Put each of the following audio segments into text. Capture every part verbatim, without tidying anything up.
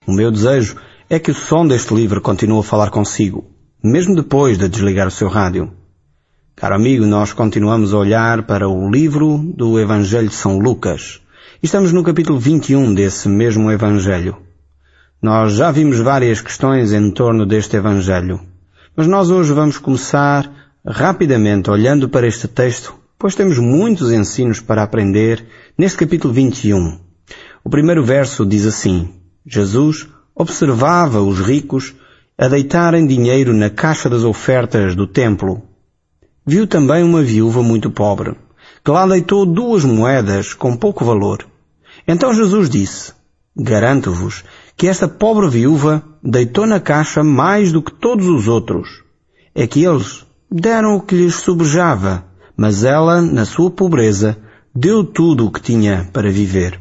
O meu desejo é que o som deste livro continue a falar consigo, mesmo depois de desligar o seu rádio. Caro amigo, nós continuamos a olhar para o livro do Evangelho de São Lucas. Estamos no capítulo vinte e um desse mesmo Evangelho. Nós já vimos várias questões em torno deste Evangelho, mas nós hoje vamos começar rapidamente olhando para este texto, pois temos muitos ensinos para aprender neste capítulo vinte e um. O primeiro verso diz assim: Jesus observava os ricos a deitarem dinheiro na caixa das ofertas do templo. Viu também uma viúva muito pobre, que lá deitou duas moedas com pouco valor. Então Jesus disse: Garanto-vos que esta pobre viúva deitou na caixa mais do que todos os outros. É que eles deram o que lhes sobejava, mas ela, na sua pobreza, deu tudo o que tinha para viver.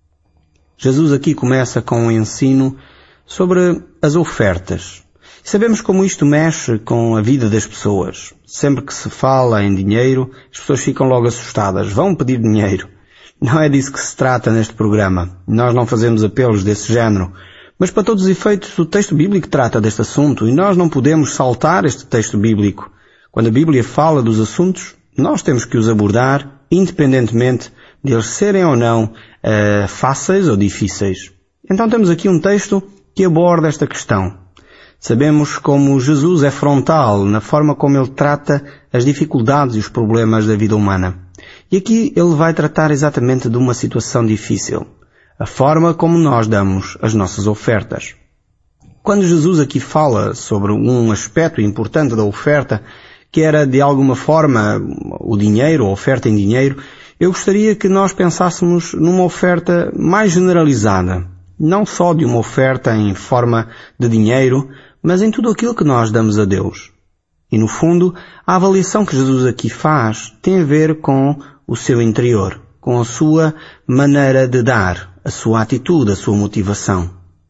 Jesus aqui começa com um ensino sobre as ofertas. Sabemos como isto mexe com a vida das pessoas. Sempre que se fala em dinheiro, as pessoas ficam logo assustadas. Vão pedir dinheiro. Não é disso que se trata neste programa. Nós não fazemos apelos desse género. Mas para todos os efeitos, o texto bíblico trata deste assunto e nós não podemos saltar este texto bíblico. Quando a Bíblia fala dos assuntos, nós temos que os abordar, independentemente de eles serem ou não uh, fáceis ou difíceis. Então temos aqui um texto que aborda esta questão. Sabemos como Jesus é frontal na forma como ele trata as dificuldades e os problemas da vida humana. E aqui ele vai tratar exatamente de uma situação difícil. A forma como nós damos as nossas ofertas. Quando Jesus aqui fala sobre um aspecto importante da oferta, que era de alguma forma o dinheiro, a oferta em dinheiro, eu gostaria que nós pensássemos numa oferta mais generalizada. Não só de uma oferta em forma de dinheiro, mas em tudo aquilo que nós damos a Deus. E no fundo, a avaliação que Jesus aqui faz tem a ver com o seu interior, com a sua maneira de dar, a sua atitude, a sua motivação.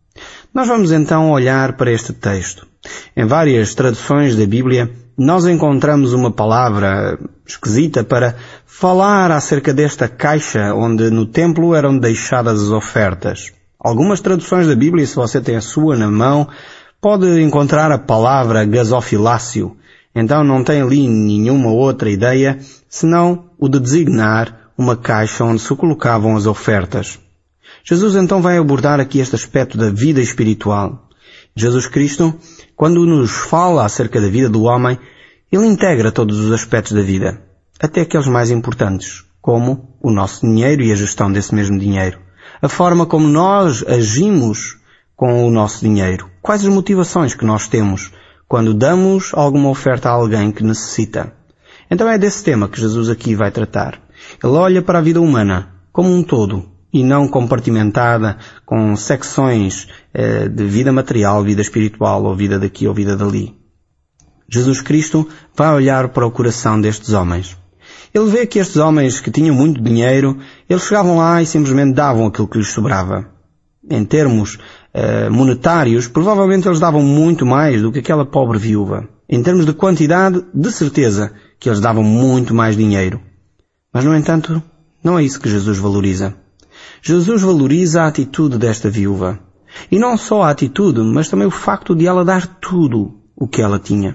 Nós vamos então olhar para este texto. Em várias traduções da Bíblia, nós encontramos uma palavra esquisita para falar acerca desta caixa onde no templo eram deixadas as ofertas. Algumas traduções da Bíblia, se você tem a sua na mão, pode encontrar a palavra gasofilácio. Então não tem ali nenhuma outra ideia, senão o de designar uma caixa onde se colocavam as ofertas. Jesus então vai abordar aqui este aspecto da vida espiritual. Jesus Cristo, quando nos fala acerca da vida do homem, ele integra todos os aspectos da vida, até aqueles mais importantes, como o nosso dinheiro e a gestão desse mesmo dinheiro. A forma como nós agimos com o nosso dinheiro. Quais as motivações que nós temos quando damos alguma oferta a alguém que necessita. Então é desse tema que Jesus aqui vai tratar. Ele olha para a vida humana como um todo e não compartimentada com secções eh, de vida material, vida espiritual ou vida daqui ou vida dali. Jesus Cristo vai olhar para o coração destes homens. Ele vê que estes homens que tinham muito dinheiro, eles chegavam lá e simplesmente davam aquilo que lhes sobrava. Em termos eh, monetários, provavelmente eles davam muito mais do que aquela pobre viúva. Em termos de quantidade, de certeza que eles davam muito mais dinheiro. Mas, no entanto, não é isso que Jesus valoriza. Jesus valoriza a atitude desta viúva. E não só a atitude, mas também o facto de ela dar tudo o que ela tinha.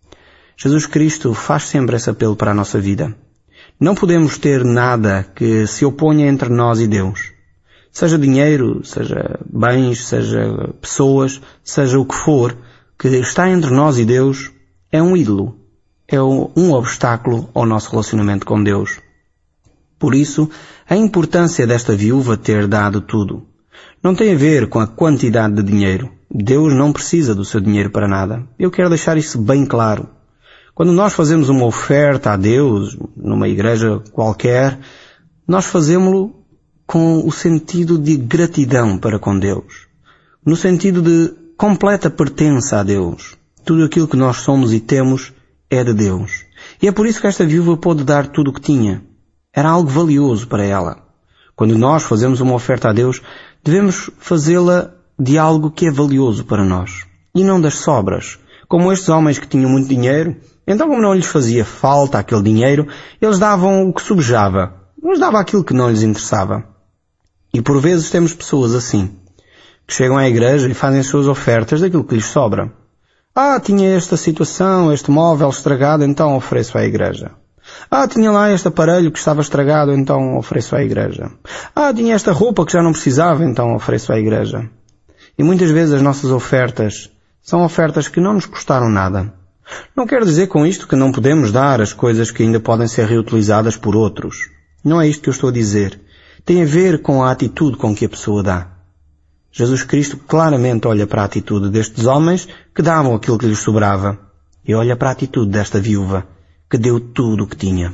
Jesus Cristo faz sempre esse apelo para a nossa vida. Não podemos ter nada que se oponha entre nós e Deus. Seja dinheiro, seja bens, seja pessoas, seja o que for, que está entre nós e Deus, é um ídolo. É um obstáculo ao nosso relacionamento com Deus. Por isso, a importância desta viúva ter dado tudo não tem a ver com a quantidade de dinheiro. Deus não precisa do seu dinheiro para nada. Eu quero deixar isso bem claro. Quando nós fazemos uma oferta a Deus, numa igreja qualquer, nós fazemos-lo com o sentido de gratidão para com Deus. No sentido de completa pertença a Deus. Tudo aquilo que nós somos e temos é de Deus. E é por isso que esta viúva pôde dar tudo o que tinha. Era algo valioso para ela. Quando nós fazemos uma oferta a Deus, devemos fazê-la de algo que é valioso para nós. E não das sobras. Como estes homens que tinham muito dinheiro, então como não lhes fazia falta aquele dinheiro, eles davam o que sobejava. Eles davam aquilo que não lhes interessava. E por vezes temos pessoas assim, que chegam à igreja e fazem as suas ofertas daquilo que lhes sobra. Ah, tinha esta situação, este móvel estragado, então ofereço à igreja. Ah, tinha lá este aparelho que estava estragado, então ofereço à igreja. Ah, tinha esta roupa que já não precisava, então ofereço à igreja. E muitas vezes as nossas ofertas são ofertas que não nos custaram nada. Não quero dizer com isto que não podemos dar as coisas que ainda podem ser reutilizadas por outros. Não é isto que eu estou a dizer. Tem a ver com a atitude com que a pessoa dá. Jesus Cristo claramente olha para a atitude destes homens que davam aquilo que lhes sobrava e olha para a atitude desta viúva que deu tudo o que tinha.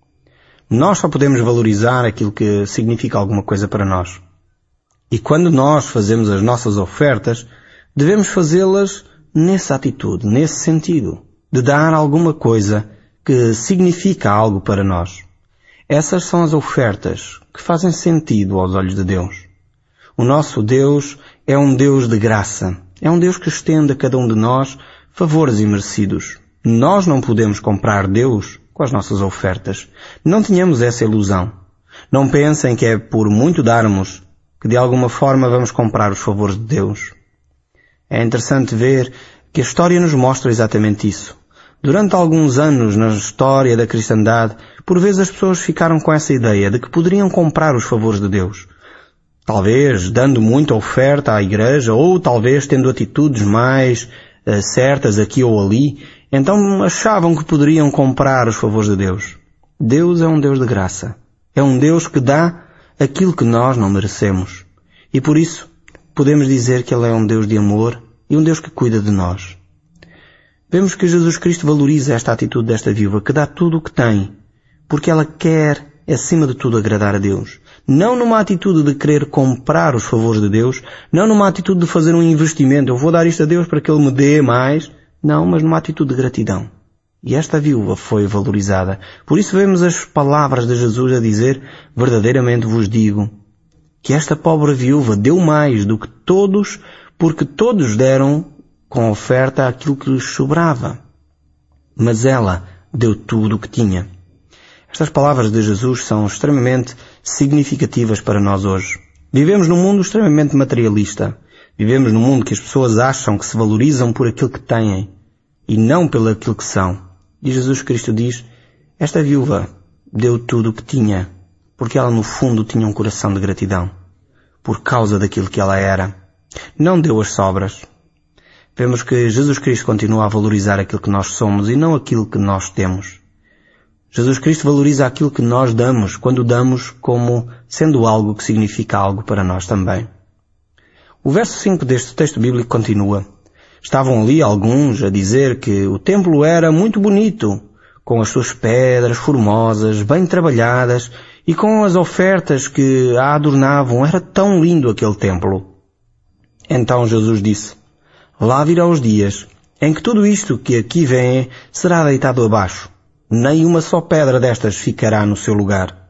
Nós só podemos valorizar aquilo que significa alguma coisa para nós. E quando nós fazemos as nossas ofertas, devemos fazê-las nessa atitude, nesse sentido, de dar alguma coisa que significa algo para nós. Essas são as ofertas que fazem sentido aos olhos de Deus. O nosso Deus é um Deus de graça. É um Deus que estende a cada um de nós favores imerecidos. Nós não podemos comprar Deus com as nossas ofertas. Não tenhamos essa ilusão. Não pensem que é por muito darmos que de alguma forma vamos comprar os favores de Deus. É interessante ver que a história nos mostra exatamente isso. Durante alguns anos na história da cristandade, por vezes as pessoas ficaram com essa ideia de que poderiam comprar os favores de Deus. Talvez dando muita oferta à igreja, ou talvez tendo atitudes mais uh, certas aqui ou ali, então achavam que poderiam comprar os favores de Deus. Deus é um Deus de graça. É um Deus que dá aquilo que nós não merecemos. E por isso podemos dizer que Ele é um Deus de amor e um Deus que cuida de nós. Vemos que Jesus Cristo valoriza esta atitude desta viúva, que dá tudo o que tem, porque ela quer, acima de tudo, agradar a Deus. Não numa atitude de querer comprar os favores de Deus, não numa atitude de fazer um investimento, eu vou dar isto a Deus para que Ele me dê mais, não, mas numa atitude de gratidão. E esta viúva foi valorizada. Por isso vemos as palavras de Jesus a dizer, verdadeiramente vos digo, que esta pobre viúva deu mais do que todos, porque todos deram com oferta aquilo que lhes sobrava. Mas ela deu tudo o que tinha. Estas palavras de Jesus são extremamente significativas para nós hoje. Vivemos num mundo extremamente materialista. Vivemos num mundo que as pessoas acham que se valorizam por aquilo que têm e não pelo aquilo que são. E Jesus Cristo diz, esta viúva deu tudo o que tinha, porque ela no fundo tinha um coração de gratidão, por causa daquilo que ela era. Não deu as sobras. Vemos que Jesus Cristo continua a valorizar aquilo que nós somos e não aquilo que nós temos. Jesus Cristo valoriza aquilo que nós damos, quando damos como sendo algo que significa algo para nós também. O verso cinco deste texto bíblico continua. Estavam ali alguns a dizer que o templo era muito bonito, com as suas pedras formosas, bem trabalhadas, e com as ofertas que a adornavam. Era tão lindo aquele templo. Então Jesus disse, lá virão os dias em que tudo isto que aqui vem será deitado abaixo. Nem uma só pedra destas ficará no seu lugar.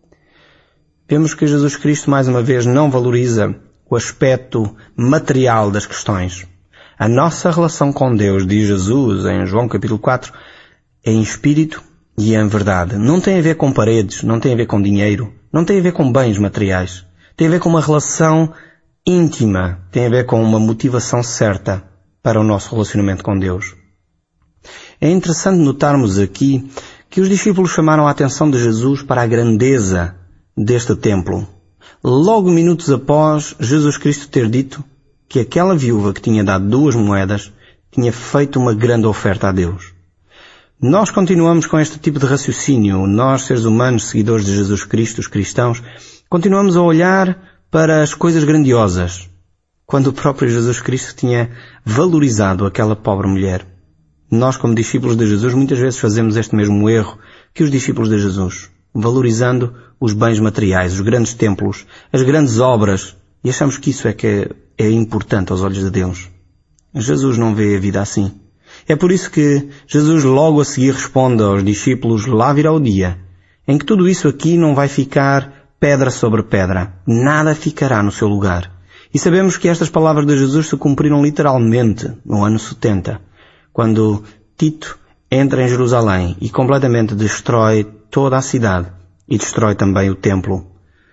Vemos que Jesus Cristo mais uma vez não valoriza o aspecto material das questões. A nossa relação com Deus, diz Jesus em João capítulo quatro, é em espírito e em verdade. Não tem a ver com paredes, não tem a ver com dinheiro, não tem a ver com bens materiais. Tem a ver com uma relação íntima, tem a ver com uma motivação certa para o nosso relacionamento com Deus. É interessante notarmos aqui que os discípulos chamaram a atenção de Jesus para a grandeza deste templo. Logo minutos após Jesus Cristo ter dito que aquela viúva que tinha dado duas moedas tinha feito uma grande oferta a Deus. Nós continuamos com este tipo de raciocínio. Nós, seres humanos, seguidores de Jesus Cristo, os cristãos, continuamos a olhar para as coisas grandiosas, quando o próprio Jesus Cristo tinha valorizado aquela pobre mulher. Nós, como discípulos de Jesus, muitas vezes fazemos este mesmo erro que os discípulos de Jesus, valorizando os bens materiais, os grandes templos, as grandes obras, e achamos que isso é que é importante aos olhos de Deus. Jesus não vê a vida assim. É por isso que Jesus logo a seguir responde aos discípulos, lá virá o dia em que tudo isso aqui não vai ficar pedra sobre pedra. Nada ficará no seu lugar. E sabemos que estas palavras de Jesus se cumpriram literalmente no ano setenta, quando Tito entra em Jerusalém e completamente destrói toda a cidade e destrói também o templo.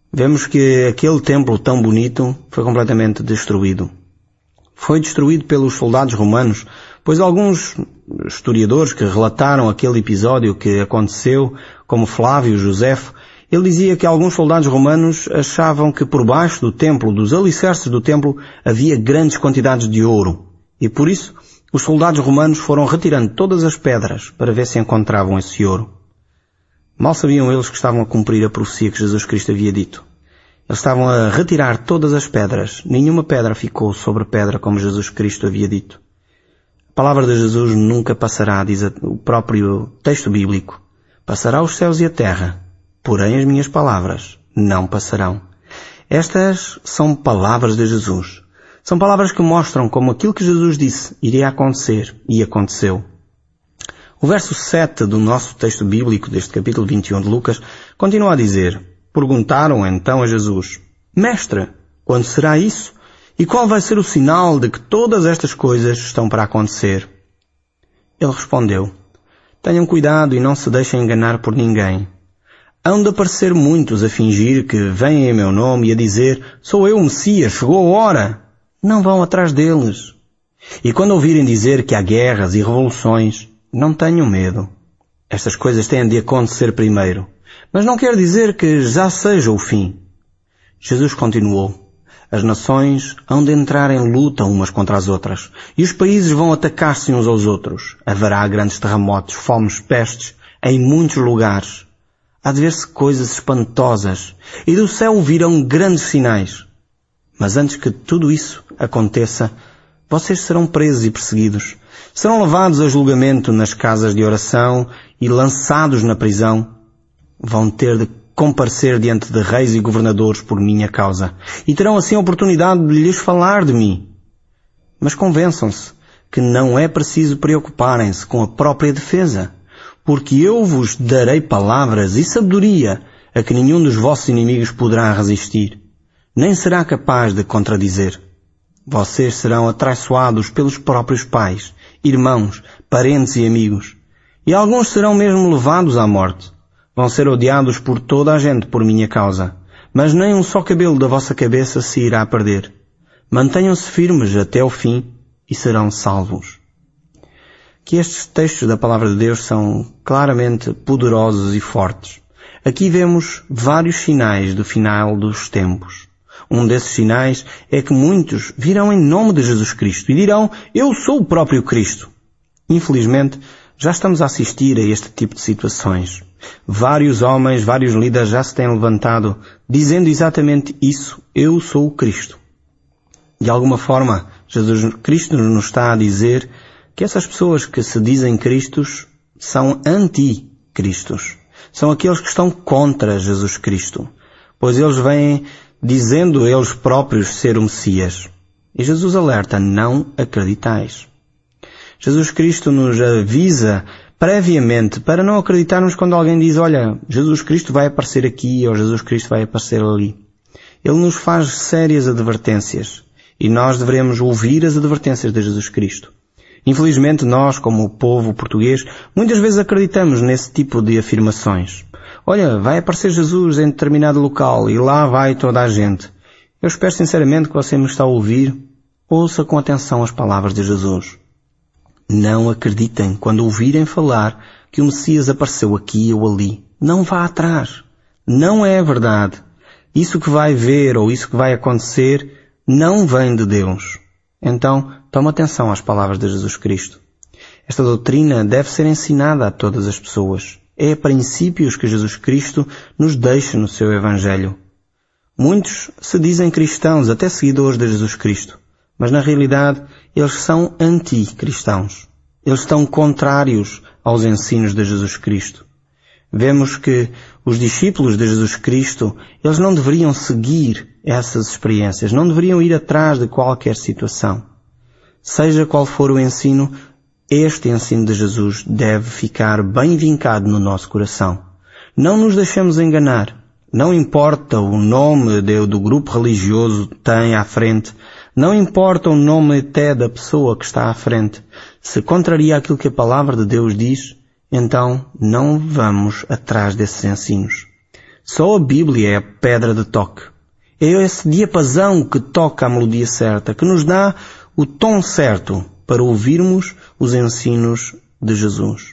vemos que aquele templo tão bonito foi completamente destruído. Foi destruído pelos soldados romanos, pois alguns historiadores que relataram aquele episódio que aconteceu, como Flávio Josefo, ele dizia que alguns soldados romanos achavam que por baixo do templo, dos alicerces do templo, havia grandes quantidades de ouro. E por isso, os soldados romanos foram retirando todas as pedras para ver se encontravam esse ouro. Mal sabiam eles que estavam a cumprir a profecia que Jesus Cristo havia dito. Eles estavam a retirar todas as pedras. Nenhuma pedra ficou sobre pedra, como Jesus Cristo havia dito. A palavra de Jesus nunca passará, diz o próprio texto bíblico. Passará os céus e a terra, porém as minhas palavras não passarão. Estas são palavras de Jesus. São palavras que mostram como aquilo que Jesus disse iria acontecer, e aconteceu. O verso sete do nosso texto bíblico, deste capítulo vinte e um de Lucas, continua a dizer: perguntaram então a Jesus: Mestre, quando será isso? E qual vai ser o sinal de que todas estas coisas estão para acontecer? Ele respondeu: Tenham cuidado e não se deixem enganar por ninguém. Hão de aparecer muitos a fingir que vêm em meu nome e a dizer: Sou eu o Messias, chegou a hora. Não vão atrás deles. E quando ouvirem dizer que há guerras e revoluções, não tenham medo. Estas coisas têm de acontecer primeiro. Mas não quer dizer que já seja o fim. Jesus continuou: As nações hão de entrar em luta umas contra as outras, e os países vão atacar-se uns aos outros. Haverá grandes terremotos, fomes, pestes, em muitos lugares. Há de ver-se coisas espantosas, e do céu virão grandes sinais. Mas antes que tudo isso aconteça, vocês serão presos e perseguidos. Serão levados a julgamento nas casas de oração e lançados na prisão. Vão ter de comparecer diante de reis e governadores por minha causa, e terão assim a oportunidade de lhes falar de mim. Mas convençam-se que não é preciso preocuparem-se com a própria defesa, porque eu vos darei palavras e sabedoria a que nenhum dos vossos inimigos poderá resistir, nem será capaz de contradizer. Vocês serão atraiçoados pelos próprios pais, irmãos, parentes e amigos, e alguns serão mesmo levados à morte. Vão ser odiados por toda a gente por minha causa, mas nem um só cabelo da vossa cabeça se irá perder. Mantenham-se firmes até o fim e serão salvos. Que estes textos da Palavra de Deus são claramente poderosos e fortes. Aqui vemos vários sinais do final dos tempos. Um desses sinais é que muitos virão em nome de Jesus Cristo e dirão: Eu sou o próprio Cristo. Infelizmente, já estamos a assistir a este tipo de situações. Vários homens, vários líderes já se têm levantado dizendo exatamente isso: Eu sou o Cristo. De alguma forma, Jesus Cristo nos está a dizer que essas pessoas que se dizem Cristos são anti-Cristos. São aqueles que estão contra Jesus Cristo, pois eles vêm dizendo eles próprios ser o Messias. E Jesus alerta: não acreditais. Jesus Cristo nos avisa previamente para não acreditarmos quando alguém diz: olha, Jesus Cristo vai aparecer aqui ou Jesus Cristo vai aparecer ali. Ele nos faz sérias advertências e nós devemos ouvir as advertências de Jesus Cristo. Infelizmente nós, como o povo português, muitas vezes acreditamos nesse tipo de afirmações. Olha, vai aparecer Jesus em determinado local e lá vai toda a gente. Eu espero sinceramente que você me está a ouvir. Ouça com atenção as palavras de Jesus. Não acreditem quando ouvirem falar que o Messias apareceu aqui ou ali. Não vá atrás. Não é verdade. Isso que vai ver ou isso que vai acontecer não vem de Deus. Então, tome atenção às palavras de Jesus Cristo. Esta doutrina deve ser ensinada a todas as pessoas. É princípios que Jesus Cristo nos deixa no seu Evangelho. Muitos se dizem cristãos, até seguidores de Jesus Cristo, mas na realidade eles são anticristãos. Eles estão contrários aos ensinos de Jesus Cristo. Vemos que os discípulos de Jesus Cristo, eles não deveriam seguir essas experiências, não deveriam ir atrás de qualquer situação. Seja qual for o ensino, este ensino de Jesus deve ficar bem vincado no nosso coração. Não nos deixemos enganar. Não importa o nome de, do grupo religioso que tem à frente, não importa o nome até da pessoa que está à frente. Se contraria aquilo que a palavra de Deus diz, então não vamos atrás desses ensinos. Só a Bíblia é a pedra de toque. É esse diapasão que toca a melodia certa, que nos dá o tom certo para ouvirmos os ensinos de Jesus.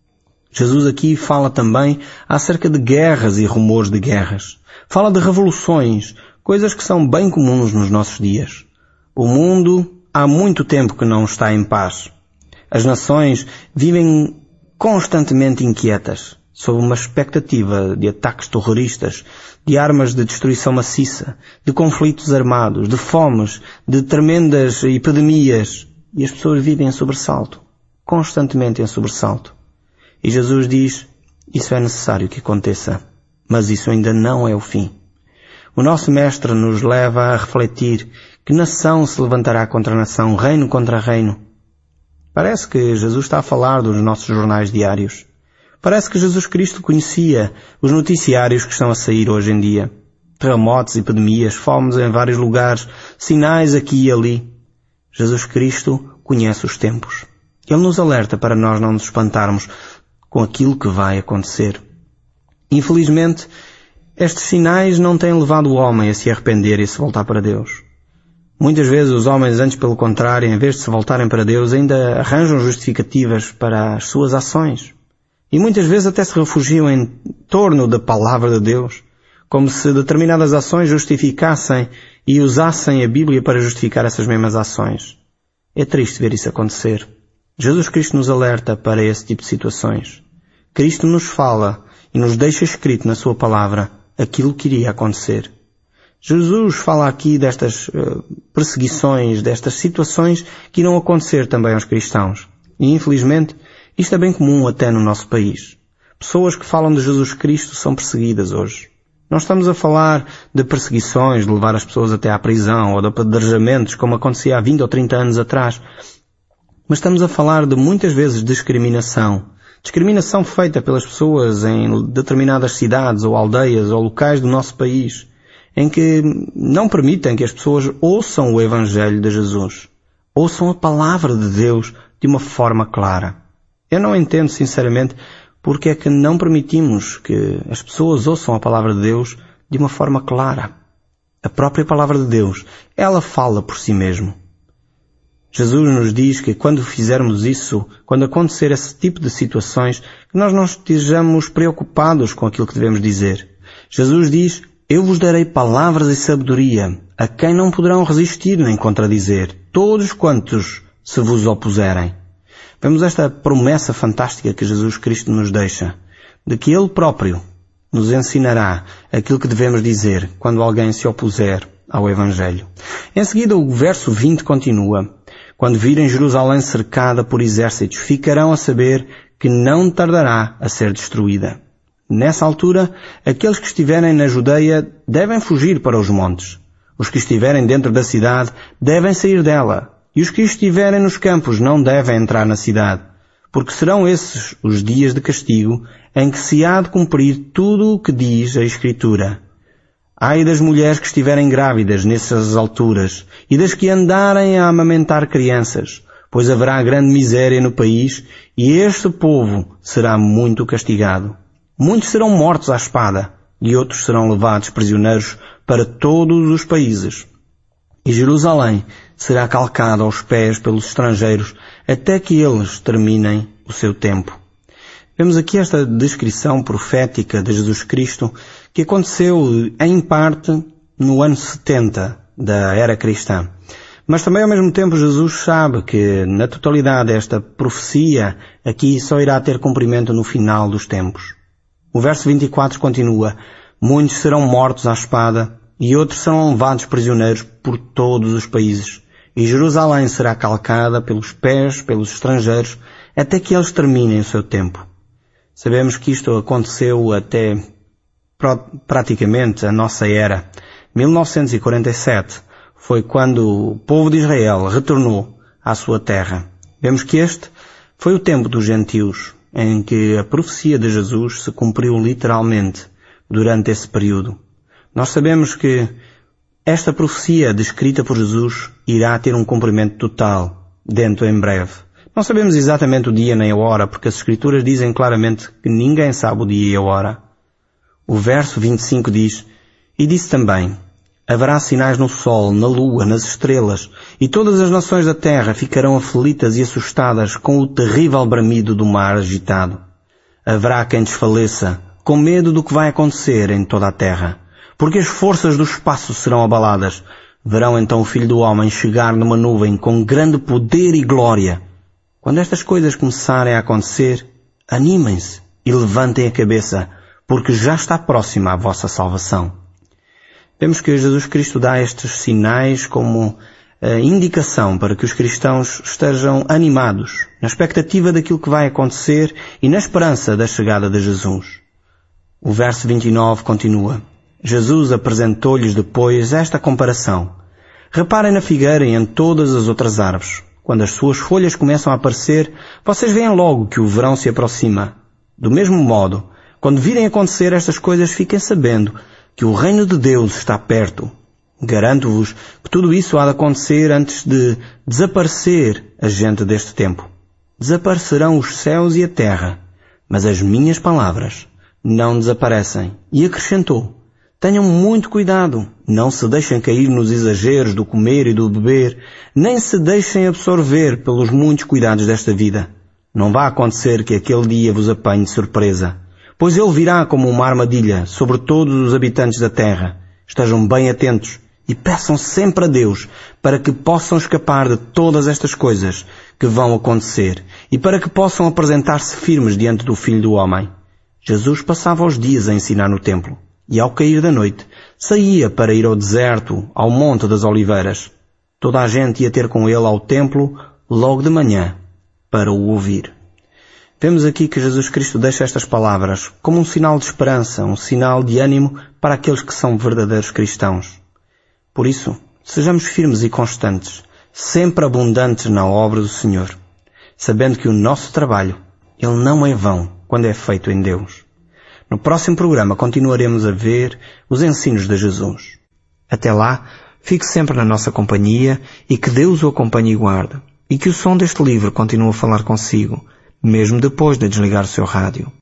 Jesus aqui fala também acerca de guerras e rumores de guerras. Fala de revoluções, coisas que são bem comuns nos nossos dias. O mundo há muito tempo que não está em paz. As nações vivem constantemente inquietas, sob uma expectativa de ataques terroristas, de armas de destruição maciça, de conflitos armados, de fomes, de tremendas epidemias. E as pessoas vivem em sobressalto, constantemente em sobressalto. E Jesus diz, isso é necessário que aconteça, mas isso ainda não é o fim. O nosso Mestre nos leva a refletir que nação se levantará contra nação, reino contra reino. Parece que Jesus está a falar dos nossos jornais diários. Parece que Jesus Cristo conhecia os noticiários que estão a sair hoje em dia. Terremotos, epidemias, fomes em vários lugares, sinais aqui e ali. Jesus Cristo conhece os tempos. Ele nos alerta para nós não nos espantarmos com aquilo que vai acontecer. Infelizmente, estes sinais não têm levado o homem a se arrepender e a se voltar para Deus. Muitas vezes os homens, antes pelo contrário, em vez de se voltarem para Deus, ainda arranjam justificativas para as suas ações. E muitas vezes até se refugiam em torno da palavra de Deus, como se determinadas ações justificassem e usassem a Bíblia para justificar essas mesmas ações. É triste ver isso acontecer. Jesus Cristo nos alerta para esse tipo de situações. Cristo nos fala e nos deixa escrito na sua palavra aquilo que iria acontecer. Jesus fala aqui destas uh, perseguições, destas situações que irão acontecer também aos cristãos. E infelizmente, isto é bem comum até no nosso país. Pessoas que falam de Jesus Cristo são perseguidas hoje. Não estamos a falar de perseguições, de levar as pessoas até à prisão ou de apedrejamentos, como acontecia há vinte ou trinta anos atrás. Mas estamos a falar de muitas vezes discriminação. Discriminação feita pelas pessoas em determinadas cidades ou aldeias ou locais do nosso país, em que não permitem que as pessoas ouçam o Evangelho de Jesus. Ouçam a palavra de Deus de uma forma clara. Eu não entendo, sinceramente, porque é que não permitimos que as pessoas ouçam a palavra de Deus de uma forma clara. A própria palavra de Deus, ela fala por si mesmo. Jesus nos diz que quando fizermos isso, quando acontecer esse tipo de situações, que nós não estejamos preocupados com aquilo que devemos dizer. Jesus diz, eu vos darei palavras e sabedoria, a quem não poderão resistir nem contradizer, todos quantos se vos opuserem. Vemos esta promessa fantástica que Jesus Cristo nos deixa, de que Ele próprio nos ensinará aquilo que devemos dizer quando alguém se opuser ao Evangelho. Em seguida, o verso vinte continua, quando virem Jerusalém cercada por exércitos, ficarão a saber que não tardará a ser destruída. Nessa altura, aqueles que estiverem na Judeia devem fugir para os montes. Os que estiverem dentro da cidade devem sair dela. E os que estiverem nos campos não devem entrar na cidade, porque serão esses os dias de castigo em que se há de cumprir tudo o que diz a Escritura. Ai das mulheres que estiverem grávidas nessas alturas e das que andarem a amamentar crianças, pois haverá grande miséria no país e este povo será muito castigado. Muitos serão mortos à espada e outros serão levados prisioneiros para todos os países. E Jerusalém será calcada aos pés pelos estrangeiros até que eles terminem o seu tempo. Vemos aqui esta descrição profética de Jesus Cristo que aconteceu em parte no ano setenta da era cristã. Mas também ao mesmo tempo Jesus sabe que na totalidade esta profecia aqui só irá ter cumprimento no final dos tempos. O verso vinte e quatro continua, muitos serão mortos à espada e outros serão levados prisioneiros por todos os países. E Jerusalém será calcada pelos pés, pelos estrangeiros, até que eles terminem o seu tempo. Sabemos que isto aconteceu até praticamente a nossa era. mil novecentos e quarenta e sete foi quando o povo de Israel retornou à sua terra. Vemos que este foi o tempo dos gentios, em que a profecia de Jesus se cumpriu literalmente durante esse período. Nós sabemos que esta profecia descrita por Jesus irá ter um cumprimento total dentro em breve. Não sabemos exatamente o dia nem a hora, porque as Escrituras dizem claramente que ninguém sabe o dia e a hora. O verso vinte e cinco diz: E disse também: Haverá sinais no sol, na lua, nas estrelas, e todas as nações da terra ficarão aflitas e assustadas com o terrível bramido do mar agitado. Haverá quem desfaleça, com medo do que vai acontecer em toda a terra, porque as forças do espaço serão abaladas. Verão então o Filho do Homem chegar numa nuvem com grande poder e glória. Quando estas coisas começarem a acontecer, animem-se e levantem a cabeça, porque já está próxima a vossa salvação. Vemos que Jesus Cristo dá estes sinais como a indicação para que os cristãos estejam animados, na expectativa daquilo que vai acontecer e na esperança da chegada de Jesus. O verso vinte e nove continua: Jesus apresentou-lhes depois esta comparação. Reparem na figueira e em todas as outras árvores. Quando as suas folhas começam a aparecer, vocês veem logo que o verão se aproxima. Do mesmo modo, quando virem acontecer estas coisas, fiquem sabendo que o reino de Deus está perto. Garanto-vos que tudo isso há de acontecer antes de desaparecer a gente deste tempo. Desaparecerão os céus e a terra, mas as minhas palavras não desaparecem. E acrescentou: Tenham muito cuidado, não se deixem cair nos exageros do comer e do beber, nem se deixem absorver pelos muitos cuidados desta vida. Não vai acontecer que aquele dia vos apanhe de surpresa, pois ele virá como uma armadilha sobre todos os habitantes da terra. Estejam bem atentos e peçam sempre a Deus para que possam escapar de todas estas coisas que vão acontecer e para que possam apresentar-se firmes diante do Filho do Homem. Jesus passava os dias a ensinar no templo e, ao cair da noite, saía para ir ao deserto, ao Monte das Oliveiras. Toda a gente ia ter com ele ao templo logo de manhã para o ouvir. Vemos aqui que Jesus Cristo deixa estas palavras como um sinal de esperança, um sinal de ânimo para aqueles que são verdadeiros cristãos. Por isso, sejamos firmes e constantes, sempre abundantes na obra do Senhor, sabendo que o nosso trabalho, ele não é vão quando é feito em Deus. No próximo programa continuaremos a ver os ensinos de Jesus. Até lá, fique sempre na nossa companhia e que Deus o acompanhe e guarde, e que o som deste livro continue a falar consigo, mesmo depois de desligar o seu rádio.